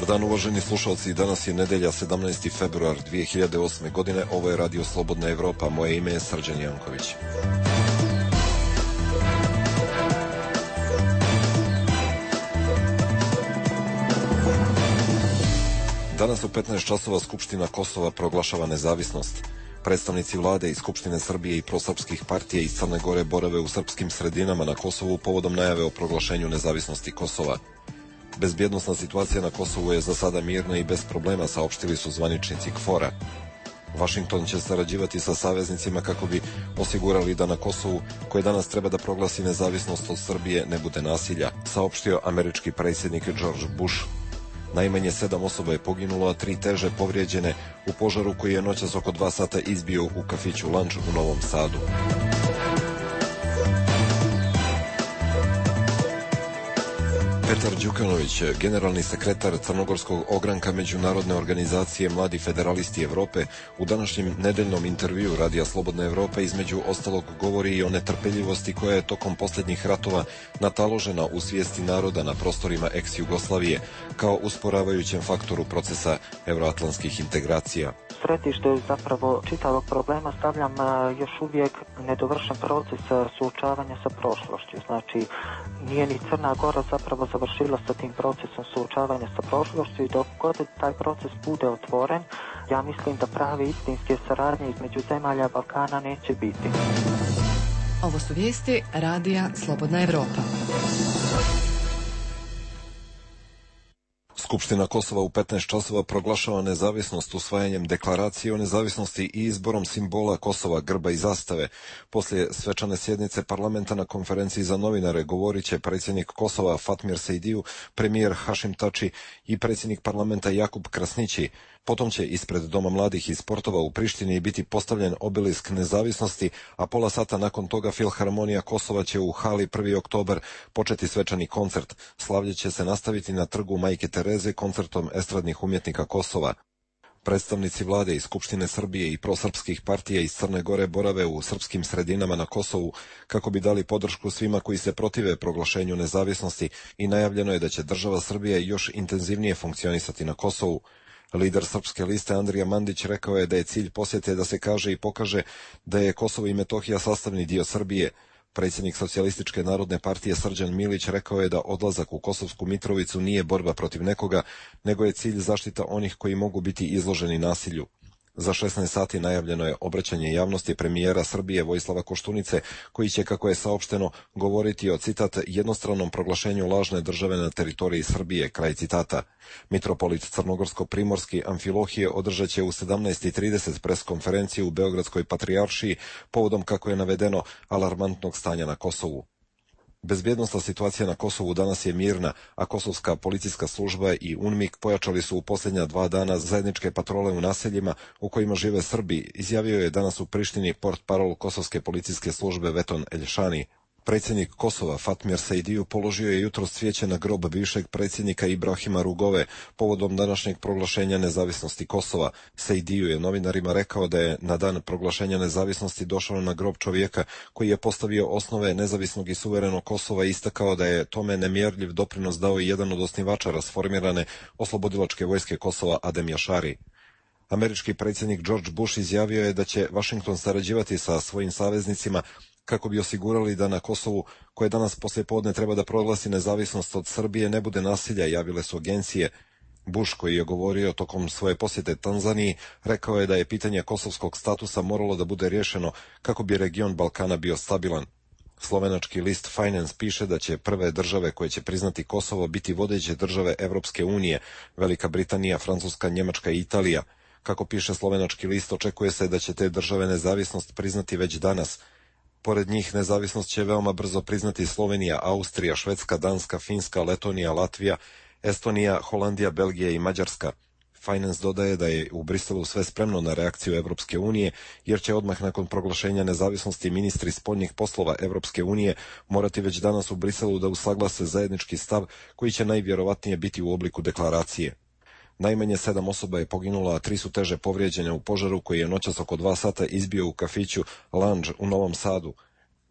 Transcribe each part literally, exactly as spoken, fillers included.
Dobar dan uvaženi slušalci, danas je nedelja sedamnaesti februar dvije hiljade osme godine, ovo je Radio Slobodna Evropa, moje ime je Srđan Janković. Danas u petnaest časova Skupština Kosova proglašava nezavisnost. Predstavnici vlade i Skupštine Srbije i prosrpskih partija iz Crne Gore borave u srpskim sredinama na Kosovu povodom najave o proglašenju nezavisnosti Kosova. Bezbjednosna situacija na Kosovu je za sada mirna i bez problema, saopštili su zvaničnici K F O R-a. Vašington će sarađivati sa saveznicima kako bi osigurali da na Kosovu, koje danas treba da proglasi nezavisnost od Srbije, ne bude nasilja, saopštio američki predsjednik George Bush. Najmanje sedam osoba je poginulo, a tri teže povrijeđene u požaru koji je noćas oko dva sata izbio u kafiću Lunch u Novom Sadu. Petar Đukanović, generalni sekretar crnogorskog ogranka Međunarodne organizacije Mladi federalisti Evrope, u današnjem nedeljnom intervjuu Radija Slobodna Evropa između ostalog govori i o netrpeljivosti koja je tokom posljednjih ratova nataložena u svijesti naroda na prostorima ex-Jugoslavije kao usporavajućem faktoru procesa euroatlantskih integracija. Središte zapravo čitavog problema stavljam još uvijek nedovršen proces suočavanja sa prošlošću. Znači, nije ni Crna Gora zapravo završila sa tim procesom suočavanja sa prošlošću i dok god taj proces bude otvoren, ja mislim da prave istinske saradnje između zemalja Balkana neće biti. Ovo su vijesti Radija Slobodna Evropa. Skupština Kosova u petnaest časova proglašava nezavisnost usvajanjem deklaracije o nezavisnosti i izborom simbola Kosova, grba i zastave. Poslije svečane sjednice parlamenta na konferenciji za novinare govorit će predsjednik Kosova Fatmir Sejdiju, premijer Hašim Tači i predsjednik parlamenta Jakub Krasnići. Potom će ispred Doma mladih i sportova u Prištini biti postavljen obelisk nezavisnosti, a pola sata nakon toga Filharmonija Kosova će u hali prvi oktobar početi svečani koncert. Slavlje će se nastaviti na trgu Majke Tereze koncertom estradnih umjetnika Kosova. Predstavnici vlade i Skupštine Srbije i prosrpskih partija iz Crne Gore borave u srpskim sredinama na Kosovu kako bi dali podršku svima koji se protive proglašenju nezavisnosti i najavljeno je da će država Srbija još intenzivnije funkcionisati na Kosovu. Lider Srpske liste Andrija Mandić rekao je da je cilj posjete da se kaže i pokaže da je Kosovo i Metohija sastavni dio Srbije. Predsjednik Socijalističke narodne partije Srđan Milić rekao je da odlazak u Kosovsku Mitrovicu nije borba protiv nekoga, nego je cilj zaštita onih koji mogu biti izloženi nasilju. Za šesnaest sati najavljeno je obraćanje javnosti premijera Srbije Vojislava Koštunice, koji će, kako je saopšteno, govoriti o, citat, jednostranom proglašenju lažne države na teritoriji Srbije, kraj citata. Mitropolit Crnogorsko-Primorski Amfilohije održat će u sedamnaest i trideset preskonferenciju u Beogradskoj patrijaršiji povodom, kako je navedeno, alarmantnog stanja na Kosovu. Bezbjednosna situacija na Kosovu danas je mirna, a kosovska policijska služba i UNMIK pojačali su u posljednja dva dana zajedničke patrole u naseljima u kojima žive Srbi, izjavio je danas u Prištini portparol kosovske policijske službe Veton Eljšani. Predsjednik Kosova Fatmir Sejdiju položio je jutros cvijeće na grob bivšeg predsjednika Ibrahima Rugove povodom današnjeg proglašenja nezavisnosti Kosova. Sejdiju je novinarima rekao da je na dan proglašenja nezavisnosti došao na grob čovjeka koji je postavio osnove nezavisnog i suverenog Kosova i istakao da je tome nemjerljiv doprinos dao i jedan od osnivača rasformirane oslobodilačke vojske Kosova Adem Jašari. Američki predsjednik George Bush izjavio je da će Vašington sarađivati sa svojim saveznicima kako bi osigurali da na Kosovu, koje danas poslijepodne treba da proglasi nezavisnost od Srbije, ne bude nasilja, javile su agencije. Bush, koji je govorio tokom svoje posjete Tanzaniji, rekao je da je pitanje kosovskog statusa moralo da bude riješeno kako bi region Balkana bio stabilan. Slovenački list Finance piše da će prve države koje će priznati Kosovo biti vodeće države Evropske unije, Velika Britanija, Francuska, Njemačka i Italija. Kako piše slovenački list, očekuje se da će te države nezavisnost priznati već danas. Pored njih nezavisnost će veoma brzo priznati Slovenija, Austrija, Švedska, Danska, Finska, Letonija, Latvija, Estonija, Holandija, Belgija i Mađarska. Finance dodaje da je u Briselu sve spremno na reakciju Evropske unije, jer će odmah nakon proglašenja nezavisnosti ministri spoljnih poslova Evropske unije morati već danas u Briselu da usaglase zajednički stav koji će najvjerovatnije biti u obliku deklaracije. Najmanje sedam osoba je poginulo, a tri su teže povrijeđene u požaru koji je noćas oko dva sata izbio u kafiću Lunch u Novom Sadu.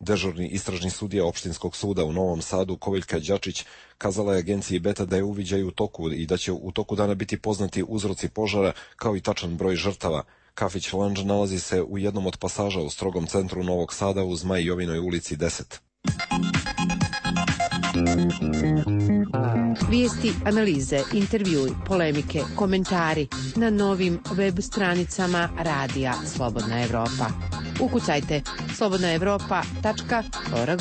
Dežurni istražni sudija opštinskog suda u Novom Sadu Koviljka Đačić kazala je agenciji Beta da je uviđaj u toku i da će u toku dana biti poznati uzroci požara kao i tačan broj žrtava. Kafić Lounge nalazi se u jednom od pasaža u strogom centru Novog Sada u Zmaj Jovinoj ulici deset. Vijesti, analize, intervjui, polemike, komentari na novim web stranicama Radija Slobodna Evropa. Ukucajte slobodna evropa tačka org.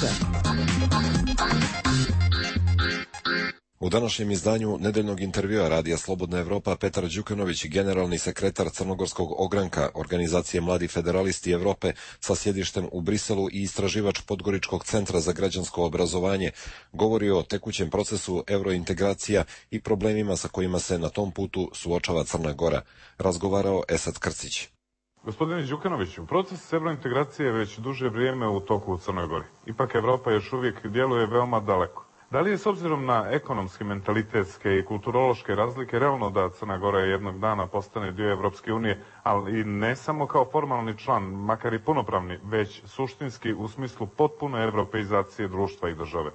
U današnjem izdanju nedeljnog intervjua Radija Slobodna Evropa Petar Đukanović, generalni sekretar Crnogorskog ogranka Organizacije Mladi federalisti Evrope sa sjedištem u Briselu i istraživač Podgoričkog centra za građansko obrazovanje, govori o tekućem procesu eurointegracija i problemima sa kojima se na tom putu suočava Crna Gora. Razgovarao Esad Krcić. Gospodine Đukanoviću, proces eurointegracije je već duže vrijeme u toku u Crnoj Gori. Ipak Evropa još uvijek djeluje veoma daleko. Da li je s obzirom na ekonomske, mentalitetske i kulturološke razlike realno da Crna Gora jednog dana postane dio Evropske unije, ali i ne samo kao formalni član, makar i punopravni, već suštinski u smislu potpune evropeizacije društva i države?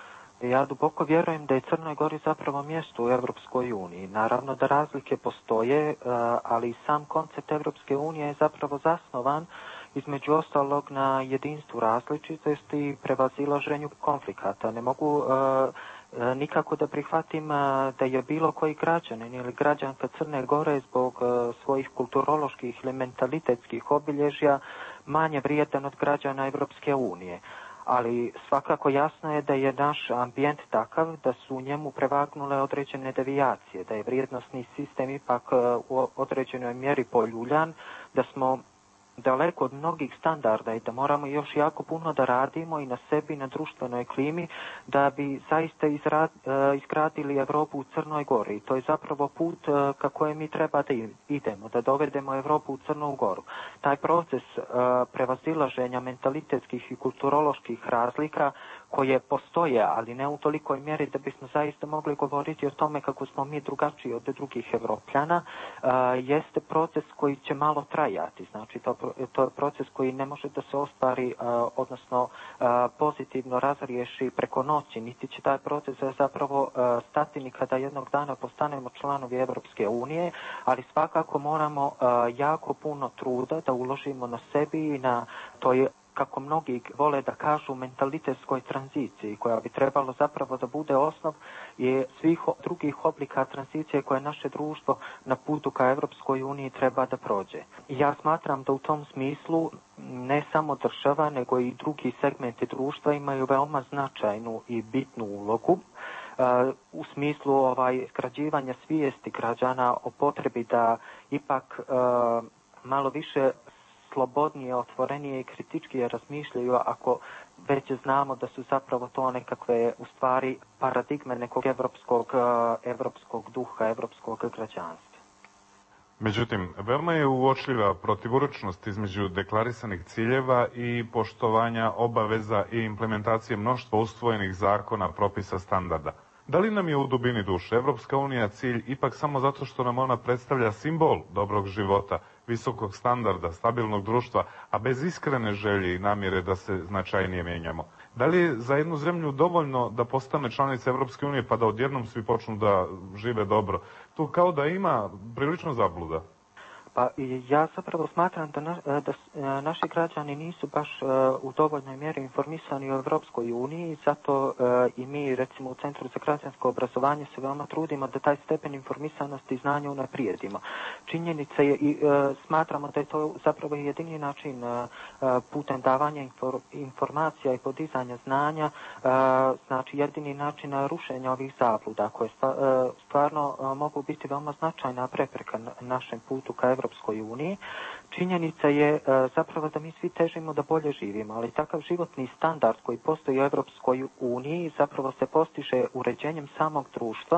Ja duboko vjerujem da je Crnoj Gori zapravo mjesto u Evropskoj uniji. Naravno da razlike postoje, ali sam koncept Evropske unije je zapravo zasnovan između ostalog na jedinstvu različitosti i prevazilaženju konflikata. Ne mogu uh, uh, nikako da prihvatim uh, da je bilo koji građanin ili građanka Crne Gore zbog uh, svojih kulturoloških ili mentalitetskih obilježja manje vrijedan od građana Evropske unije. Ali svakako jasno je da je naš ambijent takav da su u njemu prevagnule određene devijacije, da je vrijednosni sistem ipak uh, u određenoj mjeri poljuljan, da smo daleko od mnogih standarda i da moramo još jako puno da radimo i na sebi i na društvenoj klimi da bi zaista izrad, izgradili Evropu u Crnoj Gori. I to je zapravo put ka kojem mi treba da idemo, da dovedemo Evropu u Crnu Goru. Taj proces prevazilaženja mentalitetskih i kulturoloških razlika koje postoje, ali ne u tolikoj mjeri da bismo zaista mogli govoriti o tome kako smo mi drugačiji od drugih Evropljana, jeste proces koji će malo trajati. Znači, to, to je proces koji ne može da se ostvari, odnosno pozitivno razriješi preko noći, niti će taj proces zapravo stati ni kada jednog dana postanemo članovi Evropske unije, ali svakako moramo jako puno truda da uložimo na sebi i na toj, kako mnogi vole da kažu, mentalitetskoj tranziciji, koja bi trebalo zapravo da bude osnov je svih drugih oblika tranzicije koje naše društvo na putu ka Evropskoj uniji treba da prođe. I ja smatram da u tom smislu ne samo država, nego i drugi segmenti društva imaju veoma značajnu i bitnu ulogu Uh, u smislu ovaj skrađivanja svijesti građana o potrebi da ipak uh, malo više slobodnije, otvorenije i kritičkije razmišljaju, ako već znamo da su zapravo to nekakve u stvari paradigme nekog evropskog, evropskog duha, evropskog građanstva. Međutim, veoma je uočljiva protivuročnost između deklarisanih ciljeva i poštovanja obaveza i implementacije mnoštva usvojenih zakona, propisa, standarda. Da li nam je u dubini duše Evropska unija cilj ipak samo zato što nam ona predstavlja simbol dobrog života, visokog standarda, stabilnog društva, a bez iskrene želje i namjere da se značajnije mijenjamo? Da li je za jednu zemlju dovoljno da postane članica Evropske unije pa da odjednom svi počnu da žive dobro? Tu kao da ima prilično zabluda. Pa ja zapravo smatram da, na, da naši građani nisu baš u dovoljnoj mjeri informisani o Evropskoj uniji, zato i mi recimo u Centru za građansko obrazovanje se veoma trudimo da taj stepen informisanosti i znanja unaprijedimo. Činjenica je i smatramo da je to zapravo jedini način putem davanja informacija i podizanja znanja, znači jedini način rušenja ovih zabluda koje stvarno mogu biti veoma značajna prepreka našem putu ka Evropskoj uniji. Činjenica je e, zapravo da mi svi težimo da bolje živimo, ali takav životni standard koji postoji u Evropskoj uniji zapravo se postiže uređenjem samog društva,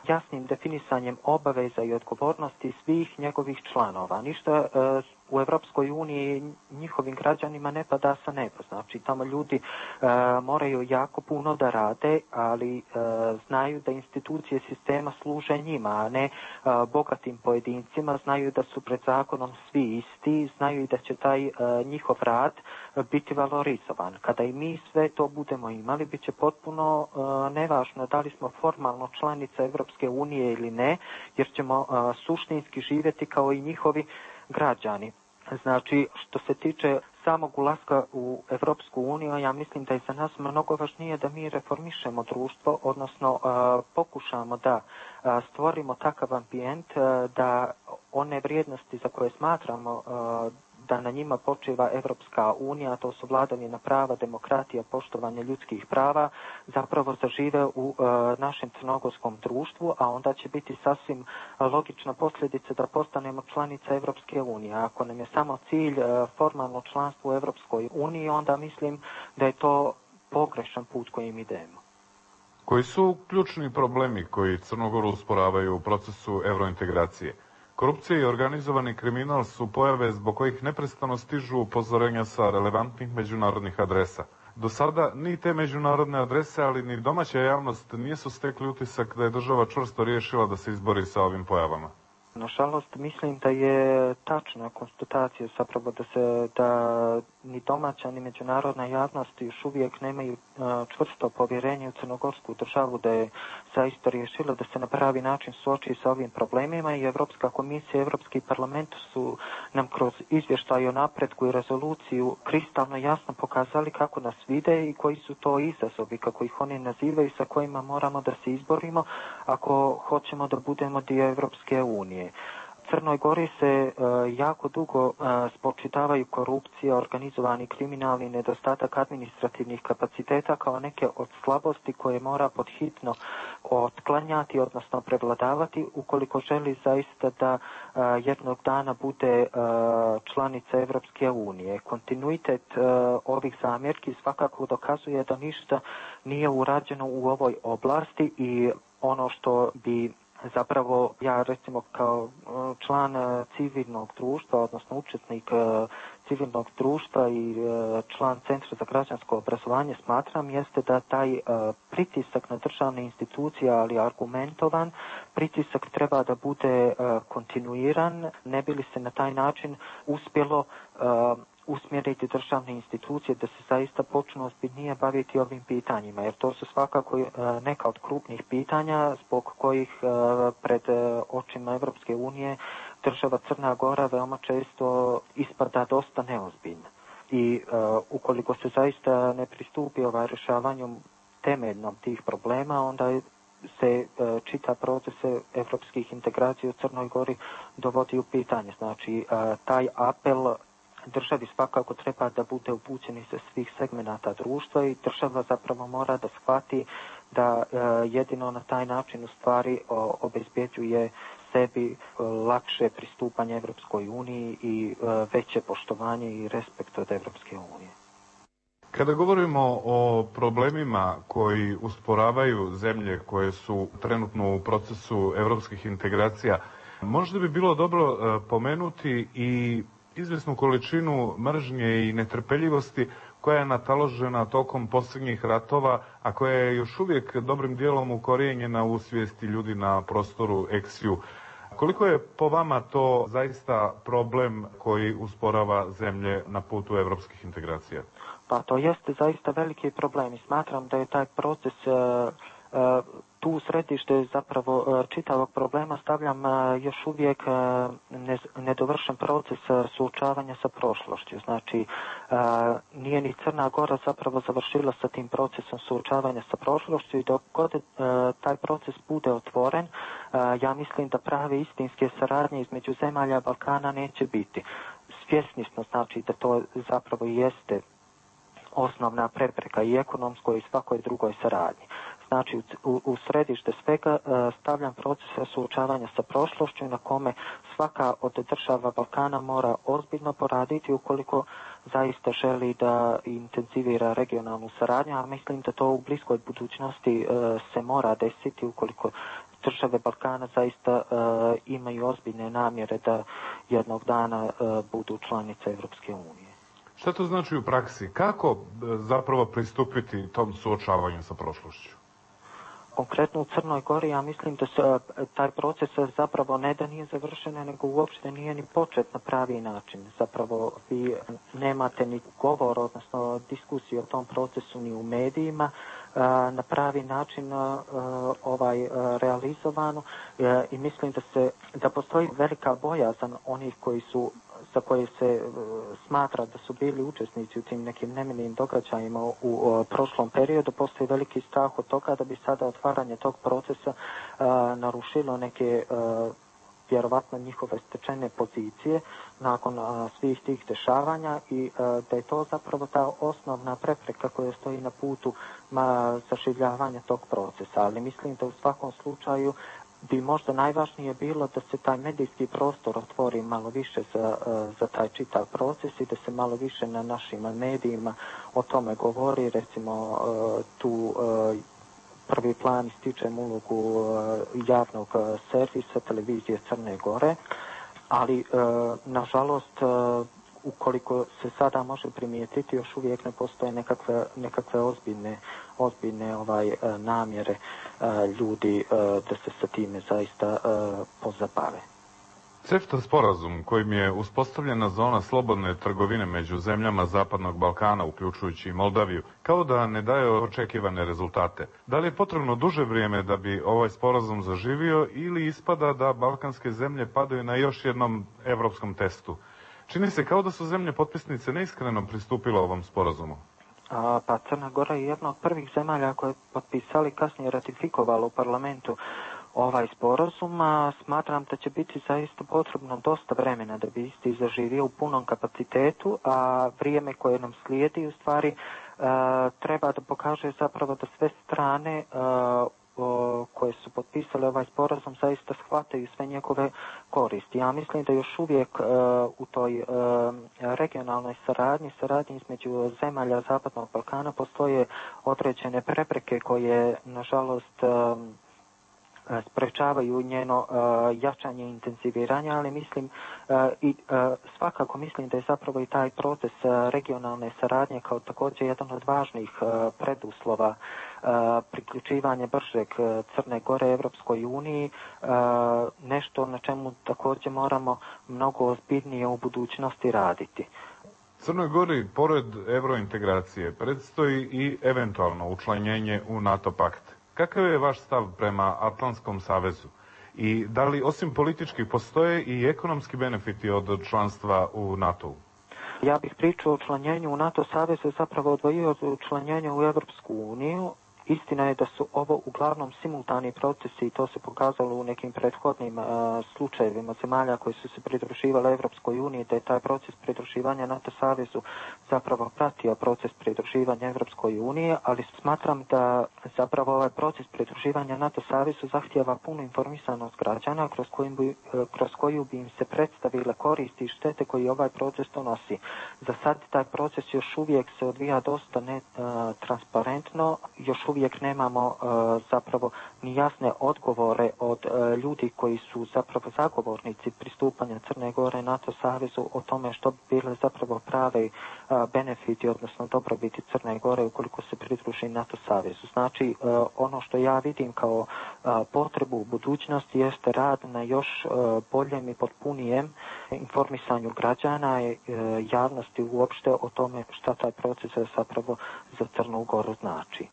jasnim definisanjem obaveza i odgovornosti svih njegovih članova. Ništa e, u Europskoj uniji njihovim građanima ne pada sa neba. Znači, tamo ljudi e, moraju jako puno da rade, ali e, znaju da institucije sistema služe njima, a ne e, bogatim pojedincima. Znaju da su pred zakonom svi isti, znaju i da će taj e, njihov rad biti valorizovan. Kada i mi sve to budemo imali, bit će potpuno e, nevažno da li smo formalno članica Europske unije ili ne, jer ćemo e, suštinski živjeti kao i njihovi građani. Znači, što se tiče samog ulaska u Europsku uniju, ja mislim da je za nas mnogo važnije da mi reformišemo društvo, odnosno uh, pokušamo da uh, stvorimo takav ambijent uh, da one vrijednosti za koje smatramo uh, da na njima počiva Evropska unija, to su vladavina prava, demokratija, poštovanje ljudskih prava, zapravo zažive u e, našem crnogorskom društvu, a onda će biti sasvim logična posljedica da postanemo članica Evropske unije. Ako nam je samo cilj e, formalno članstvo u Evropskoj uniji, onda mislim da je to pogrešan put kojim idemo. Koji su ključni problemi koji Crnogoru usporavaju u procesu evrointegracije? Korupcija i organizovani kriminal su pojave zbog kojih neprestano stižu upozorenja sa relevantnih međunarodnih adresa. Do sada ni te međunarodne adrese, ali ni domaća javnost nisu stekli utisak da je država čvrsto riješila da se izbori sa ovim pojavama. Nažalost, mislim da je tačna konstatacija zapravo da se da ni domaća ni međunarodna javnost još uvijek nemaju uh, čvrsto povjerenje u crnogorsku državu da je zaista riješila da se na pravi način suoči sa ovim problemima i Evropska komisija i Evropski parlament su nam kroz izvještaj o napretku i rezoluciju kristalno jasno pokazali kako nas vide i koji su to izazovi, kako ih oni nazivaju, sa kojima moramo da se izborimo ako hoćemo da budemo dio Evropske unije. Crnoj Gori se uh, jako dugo uh, spočitavaju korupcija, organizovani kriminalni nedostatak administrativnih kapaciteta kao neke od slabosti koje mora podhitno otklanjati, odnosno prevladavati ukoliko želi zaista da uh, jednog dana bude uh, članica Evropske unije. Kontinuitet uh, ovih zamjerki svakako dokazuje da ništa nije urađeno u ovoj oblasti i ono što bi zapravo ja recimo kao član civilnog društva, odnosno učesnik civilnog društva i član Centra za građansko obrazovanje smatram jeste da taj pritisak na državne institucije, ali argumentovan, pritisak treba da bude kontinuiran, ne bi li se na taj način uspjelo usmjeriti državne institucije da se zaista počnu ozbiljnije baviti ovim pitanjima, jer to su svakako neka od krupnih pitanja zbog kojih pred očima Evropske unije država Crna Gora veoma često ispada dosta neozbiljna. I uh, ukoliko se zaista ne pristupi ovaj rješavanju temeljnom tih problema, onda se uh, čita proces evropskih integracija u Crnoj Gori dovodi u pitanje. Znači, uh, taj apel državi svakako treba da bude upućen sa svih segmenata društva i država zapravo mora da shvati da e, jedino na taj način u stvari o, obezbjeđuje sebi e, lakše pristupanje Evropskoj uniji i e, veće poštovanje i respekt od Evropske unije. Kada govorimo o problemima koji usporavaju zemlje koje su trenutno u procesu evropskih integracija, možda bi bilo dobro e, pomenuti i izvjesnu količinu mržnje i netrpeljivosti koja je nataložena tokom posljednjih ratova, a koja je još uvijek dobrim dijelom ukorijenjena u svijesti ljudi na prostoru Eksiju. Koliko je po vama to zaista problem koji usporava zemlje na putu evropskih integracija? Pa to jeste zaista veliki problem i smatram da je taj proces uh, uh, tu u središte zapravo čitavog problema stavljam još uvijek nedovršen proces suočavanja sa prošlošću. Znači, nije ni Crna Gora zapravo završila sa tim procesom suočavanja sa prošlošću i dok god taj proces bude otvoren, ja mislim da prave istinske saradnje između zemalja Balkana neće biti. Svjesni smo, znači, da to zapravo jeste osnovna prepreka i ekonomskoj i svakoj drugoj saradnji. Znači, u, u središte svega stavljam proces suočavanja sa prošlošću na kome svaka od država Balkana mora ozbiljno poraditi ukoliko zaista želi da intenzivira regionalnu saradnju, a mislim da to u bliskoj budućnosti se mora desiti ukoliko države Balkana zaista imaju ozbiljne namjere da jednog dana budu članice Europske unije. Šta to znači u praksi? Kako zapravo pristupiti tom suočavanju sa prošlošću? Konkretno u Crnoj Gori ja mislim da se taj proces zapravo ne da nije završen, nego uopšte nije ni počet na pravi način. Zapravo vi nemate ni govor, odnosno diskusiju o tom procesu ni u medijima na pravi način ovaj realizovano i mislim da se da postoji velika bojazan onih koji su za koje se smatra da su bili učesnici u tim nekim nemilim događajima u, u prošlom periodu. Postoji veliki strah od toga da bi sada otvaranje tog procesa a, narušilo neke a, vjerovatno njihove stečene pozicije nakon a, svih tih dešavanja i a, da je to zapravo ta osnovna prepreka koja stoji na putu ma, zaživljavanja tog procesa. Ali mislim da u svakom slučaju bi možda najvažnije bilo da se taj medijski prostor otvori malo više za, za taj čitav proces i da se malo više na našim medijima o tome govori. Recimo tu prvi plan ističem ulogu javnog servisa televizije Crne Gore, ali nažalost ukoliko se sada može primijetiti, još uvijek ne postoje nekakve, nekakve ozbiljne, ozbiljne ovaj, namjere ljudi da se sa time zaista pozabave. CEFTA sporazum kojim je uspostavljena zona slobodne trgovine među zemljama Zapadnog Balkana, uključujući i Moldaviju, kao da ne daje očekivane rezultate. Da li je potrebno duže vrijeme da bi ovaj sporazum zaživio ili ispada da balkanske zemlje padaju na još jednom evropskom testu? Čini se kao da su zemlje potpisnice neiskreno pristupile ovom sporazumu. A, pa Crna Gora je jedna od prvih zemalja koje je potpisali, kasnije ratifikovala u parlamentu ovaj sporazum, a smatram da će biti zaista potrebno dosta vremena da bi isti zaživio u punom kapacitetu, a vrijeme koje nam slijedi u stvari a, treba da pokaže zapravo da sve strane a, o, koje su potpisale ovaj sporazum zaista shvataju sve njegove koristi. Ja mislim da još uvijek uh, u toj uh, regionalnoj saradnji, saradnji između zemalja Zapadnog Balkana postoje određene prepreke koje, nažalost, uh, sprečavaju njeno uh, jačanje i intenziviranje, ali mislim uh, i uh, svakako mislim da je zapravo i taj proces uh, regionalne saradnje kao također jedan od važnih uh, preduslova uh, priključivanja bržeg uh, Crne Gore Evropskoj uniji, uh, nešto na čemu također moramo mnogo ozbiljnije u budućnosti raditi. Crnoj Gori, pored evrointegracije, predstoji i eventualno učlanjenje u NATO pakt. Kakav je vaš stav prema Atlantskom savezu i da li osim političkih postoje i ekonomski benefiti od članstva u NATO-u? Ja bih pričao o učlanjenju u NATO savez zapravo odvojio od učlanjenja u Evropsku uniju. Istina je da su ovo uglavnom simultani procesi i to se pokazalo u nekim prethodnim uh, slučajevima zemalja koji su se pridruživale Evropskoj uniji, da je taj proces pridruživanja NATO savezu zapravo pratio proces pridruživanja Evropskoj uniji, ali smatram da zapravo ovaj proces pridruživanja NATO savezu zahtijeva punu informisanost građana kroz, kojim bi, uh, kroz koju bi im se predstavile koristi i štete koji ovaj proces donosi. Za sad taj proces još uvijek se odvija dosta netransparentno, uh, još uvijek uvijek nemamo uh, zapravo ni jasne odgovore od uh, ljudi koji su zapravo zagovornici pristupanja Crne Gore NATO savezu o tome što bi bile zapravo prave uh, benefiti, odnosno dobrobiti Crne Gore ukoliko se pridruži NATO savezu. Znači, uh, ono što ja vidim kao uh, potrebu u budućnosti jeste rad na još uh, boljem i potpunijem informisanju građana i uh, javnosti uopšte o tome šta taj proces zapravo za Crnu Goru znači.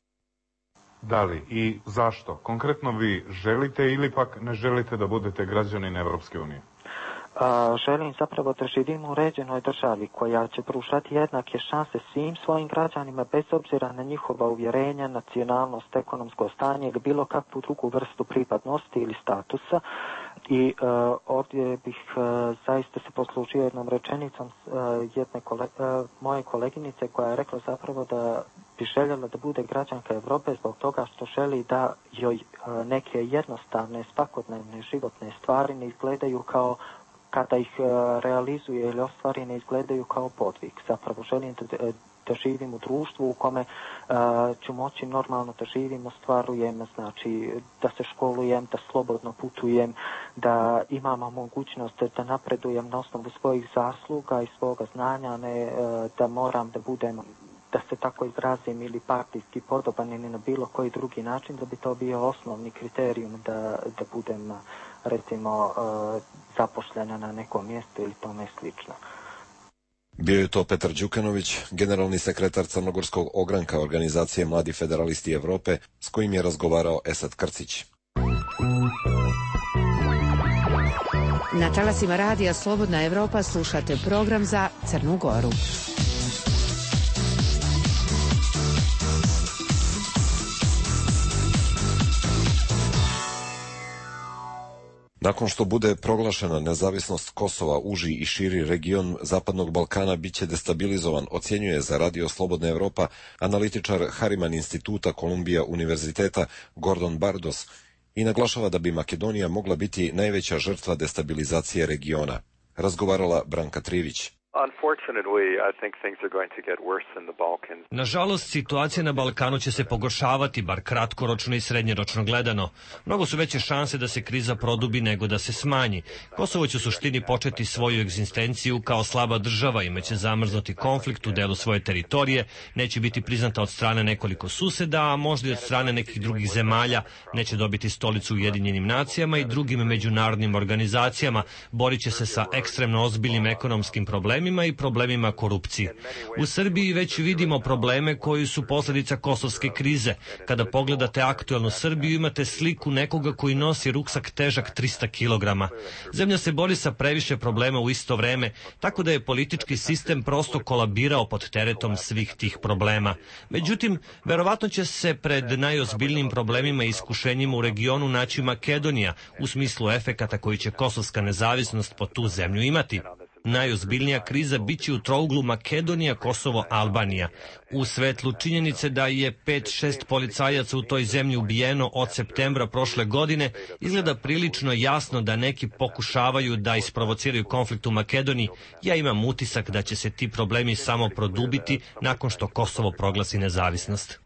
Da li i zašto? Konkretno vi želite ili pak ne želite da budete građanin Evropske unije? A, želim zapravo da živim u uređenoj državi koja će pružati jednake šanse svim svojim građanima bez obzira na njihova uvjerenja, nacionalnost, ekonomsko stanje ili bilo kakvu drugu vrstu pripadnosti ili statusa. I uh, ovdje bih uh, zaista se poslužio jednom rečenicom uh, jedne kole, uh, moje koleginice koja je rekla zapravo da bi željela da bude građanka Europe zbog toga što želi da joj uh, neke jednostavne, svakodnevne životne stvari ne izgledaju kao kada ih realizuje ili ostvari ne izgledaju kao podvig. Zapravo želim da, da živim u društvu u kome uh, ću moći normalno da živim, ostvarujem, znači da se školujem, da slobodno putujem, da imam mogućnost da napredujem na osnovu svojih zasluga i svoga znanja, ne uh, da moram da budem, da se tako izrazim, ili partijski podoban ili na bilo koji drugi način, da bi to bio osnovni kriterijum da, da budem, recimo, uh, zaposlena na nekom mjestu ili tome slično. Bio je to Petar Đukanović, generalni sekretar Crnogorskog ogranka organizacije Mladi federalisti Evrope, s kojim je razgovarao Esad Krcić. Na talasima radija Slobodna Evropa slušate program za Crnu Goru. Nakon što bude proglašena nezavisnost Kosova, uži i širi region Zapadnog Balkana biće destabilizovan, ocjenjuje za Radio Slobodna Evropa analitičar Hariman instituta Kolumbija univerziteta Gordon Bardos i naglašava da bi Makedonija mogla biti najveća žrtva destabilizacije regiona. Razgovarala Branka Trivić. Nažalost, situacija na Balkanu će se pogoršavati, bar kratkoročno i srednjoročno gledano. Mnogo su veće šanse da se kriza produbi nego da se smanji. Kosovo će u suštini početi svoju egzistenciju kao slaba država, imaće zamrznuti konflikt u delu svoje teritorije, neće biti priznata od strane nekoliko suseda, a možda i od strane nekih drugih zemalja, neće dobiti stolicu u Ujedinjenim nacijama i drugim međunarodnim organizacijama, borit će se sa ekstremno ozbiljnim ekonomskim problemima i problemima korupcije. U Srbiji već vidimo probleme koji su posljedica kosovske krize. Kada pogledate aktuelnu Srbiju, imate sliku nekoga koji nosi ruksak težak trista kilograma. Zemlja se bori sa previše problema u isto vreme, tako da je politički sistem prosto kolabirao pod teretom svih tih problema. Međutim, verovatno će se pred najozbiljnijim problemima i iskušenjima u regionu naći Makedonija, u smislu efekata koji će kosovska nezavisnost po tu zemlju imati. Najozbiljnija kriza biće u trouglu Makedonija, Kosovo, Albanija. U svetlu činjenice da je pet šest policajaca u toj zemlji ubijeno od septembra prošle godine, izgleda prilično jasno da neki pokušavaju da isprovociraju konflikt u Makedoniji. Ja imam utisak da će se ti problemi samo produbiti nakon što Kosovo proglasi nezavisnost.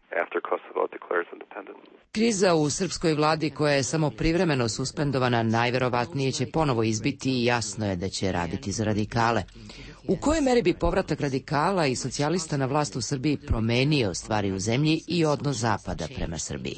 Kriza u srpskoj vladi koja je samo privremeno suspendovana najverovatnije će ponovo izbiti i jasno je da će raditi za radikale. U kojoj meri bi povratak radikala i socijalista na vlast u Srbiji promenio stvari u zemlji i odnos Zapada prema Srbiji?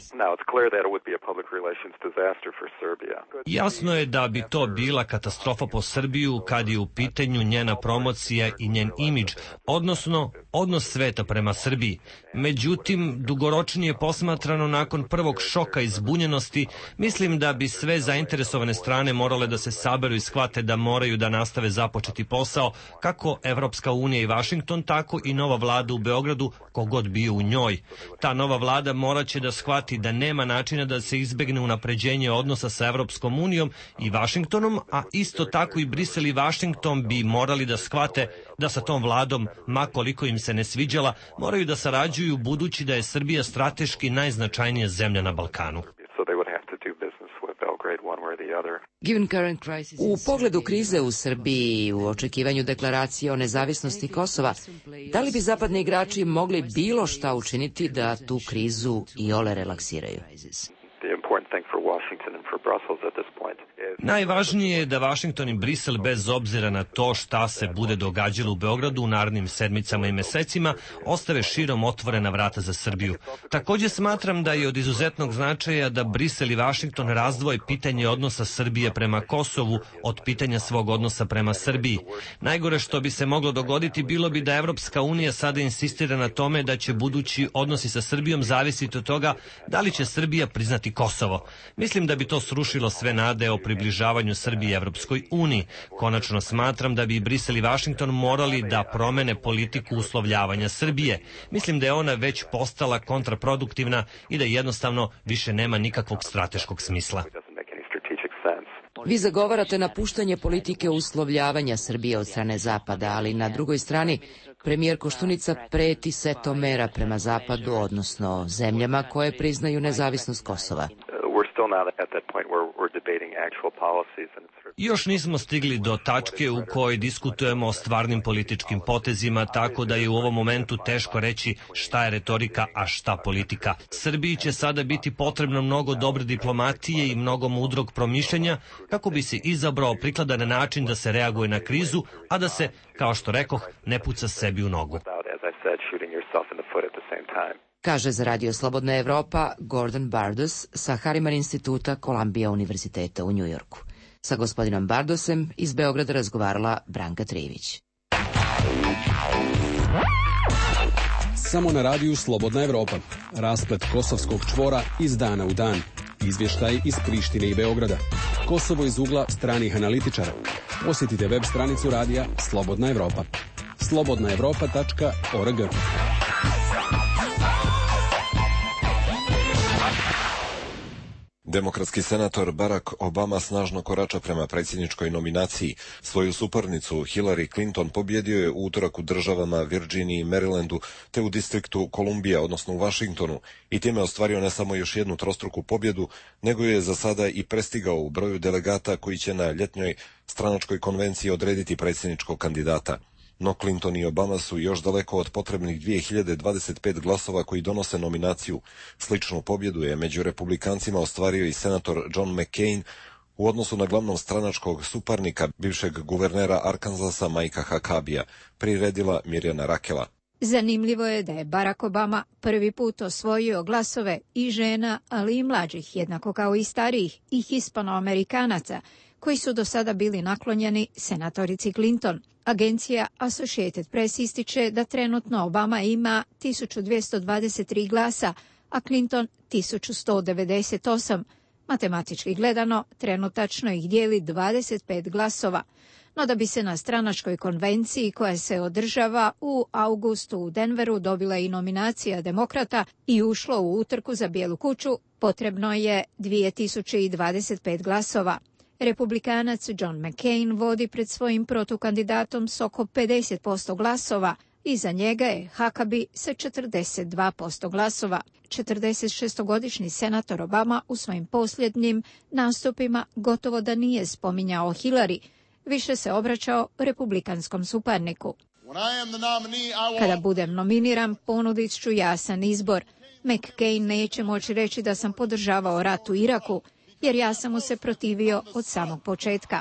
Jasno je da bi to bila katastrofa po Srbiju kad je u pitanju njena promocija i njen imidž, odnosno odnos sveta prema Srbiji. Međutim, dugoročnije posmatrano nakon prvog šoka i zbunjenosti, mislim da bi sve zainteresovane strane morale da se saberu i shvate da moraju da nastave započeti posao, kako Evropska unija i Vašington, tako i nova vlada u Beogradu, kogod bio u njoj. Ta nova vlada moraće da shvati da nema načina da se izbegne unapređenje odnosa sa Evropskom unijom i Vašingtonom, a isto tako i Brisel i Vašington bi morali da shvate da sa tom vladom, ma koliko im se ne sviđala, moraju da sarađuju budući da je Srbija strateški najznačajnija zemlja na Balkanu. U pogledu krize u Srbiji i u očekivanju deklaracije o nezavisnosti Kosova, da li bi zapadni igrači mogli bilo šta učiniti da tu krizu iole relaksiraju? Najvažnije je da Vašington i Brisel, bez obzira na to šta se bude događalo u Beogradu u narednim sedmicama i mesecima, ostave širom otvorena vrata za Srbiju. Također smatram da je od izuzetnog značaja da Brisel i Vašington razdvoje pitanje odnosa Srbije prema Kosovu od pitanja svog odnosa prema Srbiji. Najgore što bi se moglo dogoditi bilo bi da Evropska unija sada insistira na tome da će budući odnosi sa Srbijom zavisiti od toga da li će Srbija priznati Kosovo. Mislim da bi to srušilo sve nade o približavanju Srbije Evropskoj uniji. Konačno smatram da bi Brisel i Vašington morali da promene politiku uslovljavanja Srbije. Mislim da je ona već postala kontraproduktivna i da jednostavno više nema nikakvog strateškog smisla. Vi zagovarate napuštanje politike uslovljavanja Srbije od strane Zapada, ali na drugoj strani premijer Koštunica preti setom mera prema Zapadu, odnosno zemljama koje priznaju nezavisnost Kosova. Još nismo stigli do tačke u kojoj diskutujemo o stvarnim političkim potezima, tako da je u ovom momentu teško reći šta je retorika, a šta politika. Srbiji će sada biti potrebno mnogo dobre diplomatije i mnogo mudrog promišljanja kako bi se izabrao prikladan način da se reaguje na krizu, a da se, kao što rekoh, ne puca sebi u nogu. Kaže za Radio Slobodna Evropa Gordon Bardos sa Harriman instituta Columbia univerziteta u Njujorku. Sa gospodinom Bardosem iz Beograda razgovarala Branka Trijević. Samo na radiju Slobodna Evropa. Rasplet kosovskog čvora iz dana u dan. Izvještaj iz Prištine i Beograda. Kosovo iz ugla stranih analitičara. Posjetite web stranicu radija Slobodna Evropa. slobodna evropa tačka org. Demokratski senator Barack Obama snažno korača prema predsjedničkoj nominaciji. Svoju suparnicu Hillary Clinton pobjedio je u utorak u državama Virginiji i Marylandu te u distriktu Kolumbija, odnosno u Washingtonu, i time ostvario ne samo još jednu trostruku pobjedu, nego je za sada i prestigao u broju delegata koji će na ljetnjoj stranačkoj konvenciji odrediti predsjedničkog kandidata. No Clinton i Obama su još daleko od potrebnih dvije hiljade dvadeset pet glasova koji donose nominaciju. Sličnu pobjedu je među republikancima ostvario i senator John McCain u odnosu na glavnog stranačkog suparnika, bivšeg guvernera Arkansasa Mikea Huckabea, priredila Mirjana Rakela. Zanimljivo je da je Barack Obama prvi put osvojio glasove i žena, ali i mlađih, jednako kao i starijih i hispanoamerikanaca, koji su do sada bili naklonjeni senatorici Clinton. Agencija Associated Press ističe da trenutno Obama ima tisuću dvjesto dvadeset tri glasa, a Clinton tisuću sto devedeset osam. Matematički gledano, trenutačno ih dijeli dvadeset pet glasova. No da bi se na stranačkoj konvenciji koja se održava u augustu u Denveru dobila i nominacija demokrata i ušlo u utrku za Bijelu kuću, potrebno je dvije tisuće dvadeset pet glasova. Republikanac John McCain vodi pred svojim protukandidatom s oko pedeset posto glasova. Iza njega je Huckabee sa četrdeset dva posto glasova. četrdesetšestogodišnji senator Obama u svojim posljednjim nastupima gotovo da nije spominjao Hillary, više se obraćao republikanskom suparniku. Kada budem nominiran, ponudit ću jasan izbor. McCain neće moći reći da sam podržavao rat u Iraku, jer ja sam mu se protivio od samog početka.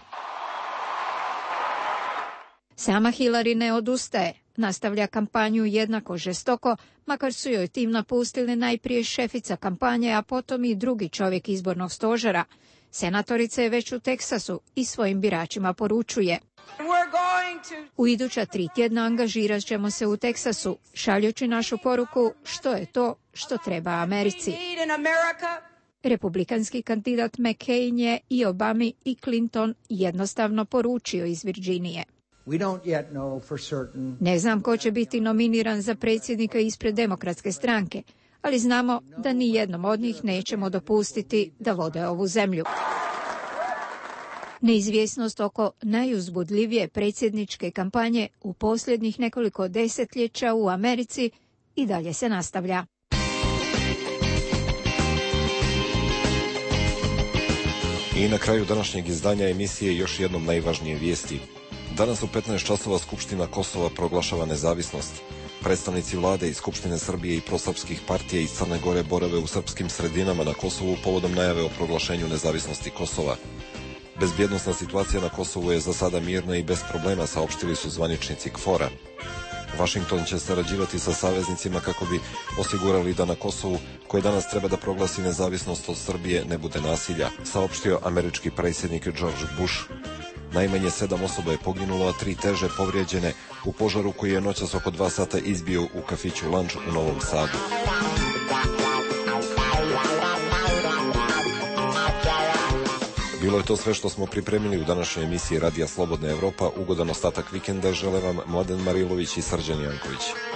Sama Hillary ne odustaje, nastavlja kampanju jednako žestoko, makar su joj tim napustili najprije šefica kampanje, a potom i drugi čovjek izbornog stožera. Senatorica je već u Teksasu i svojim biračima poručuje: u iduća tri tjedna angažirat ćemo se u Teksasu, šaljući našu poruku što je to što treba Americi. Republikanski kandidat McCain je i Obami i Clinton jednostavno poručio iz Virginije: ne znam ko će biti nominiran za predsjednika ispred demokratske stranke, ali znamo da ni jednom od njih nećemo dopustiti da vode ovu zemlju. Neizvjesnost oko najuzbudljivije predsjedničke kampanje u posljednjih nekoliko desetljeća u Americi i dalje se nastavlja. I na kraju današnjeg izdanja emisije još jednom najvažnije vijesti. Danas u petnaest časova Skupština Kosova proglašava nezavisnost. Predstavnici vlade i Skupštine Srbije i prosrpskih partija iz Crne Gore borave u srpskim sredinama na Kosovu povodom najave o proglašenju nezavisnosti Kosova. Bezbjednosna situacija na Kosovu je za sada mirna i bez problema, saopštili su zvaničnici K F O R-a. Washington će sarađivati sa saveznicima kako bi osigurali da na Kosovu, koje danas treba da proglasi nezavisnost od Srbije, ne bude nasilja, saopštio američki predsjednik George Bush. Najmanje sedam osoba je poginulo, a tri teže povrijeđene u požaru koji je noćas oko dva sata izbio u kafiću Lunch u Novom Sadu. Bilo je to sve što smo pripremili u današnjoj emisiji Radija Slobodna Evropa. Ugodan ostatak vikenda žele vam Mladen Marilović i Srđan Janković.